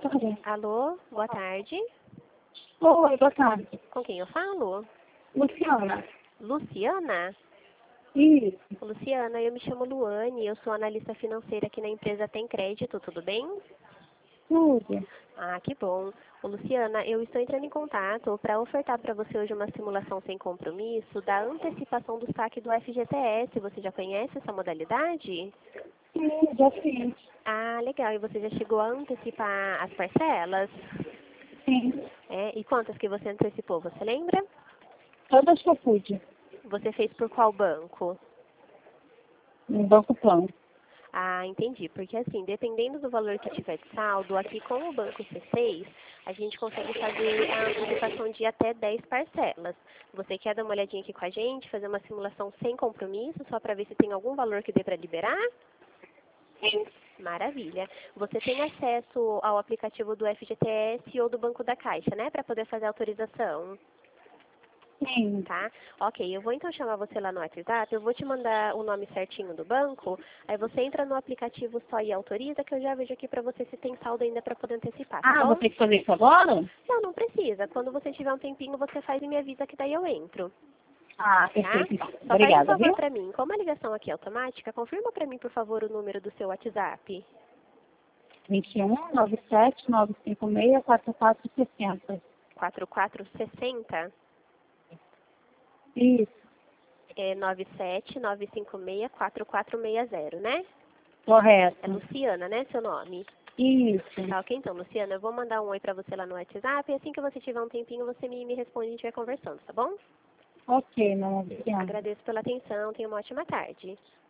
tarde. Alô, boa tarde. Oi, boa tarde. Com quem eu falo? Luciana. Luciana? Isso, Luciana, eu me chamo Luane, eu sou analista financeira aqui na empresa Tem Crédito, tudo bem? tudo. Ah, que bom. Ô, Luciana, eu estou entrando em contato para ofertar para você hoje uma simulação sem compromisso da antecipação do saque do FGTS. Você já conhece essa modalidade? Sim, já fiz. Ah, legal. E você já chegou a antecipar as parcelas? Sim, É, e quantas que você antecipou, você lembra? todas que eu pude. Você fez por qual banco? No Banco Plano. Ah, entendi. Porque assim, dependendo do valor que tiver de saldo, aqui com o Banco C6, a gente consegue fazer a antecipação de até 10 parcelas. Você quer dar uma olhadinha aqui com a gente, fazer uma simulação sem compromisso, só para ver se tem algum valor que dê para liberar? Sim. Maravilha. Você tem acesso ao aplicativo do FGTS ou do Banco da Caixa, né, para poder fazer a autorização? Sim. Tá? Ok, eu vou então chamar você lá no WhatsApp, eu vou te mandar o nome certinho do banco, aí você entra no aplicativo só e autoriza, que eu já vejo aqui pra você se tem saldo ainda pra poder antecipar, tá Ah, vou bom? ter que fazer isso agora? Não, não precisa. Quando você tiver um tempinho, você faz e me avisa que daí eu entro, Ah, tá? perfeito, então. Só faz um Obrigada, favor viu? pra mim, como a ligação aqui é automática, confirma pra mim, por favor, o número do seu WhatsApp. 21-97-956-4460. 4460 Isso, é 97956-4460, né? É correto. Luciana, né, seu nome? Isso. Tá, ok, então, Luciana, eu vou mandar um oi pra você lá no WhatsApp e assim que você tiver um tempinho, você me responde e a gente vai conversando, tá bom? Ok, não, obrigada. Agradeço pela atenção, tenha uma ótima tarde.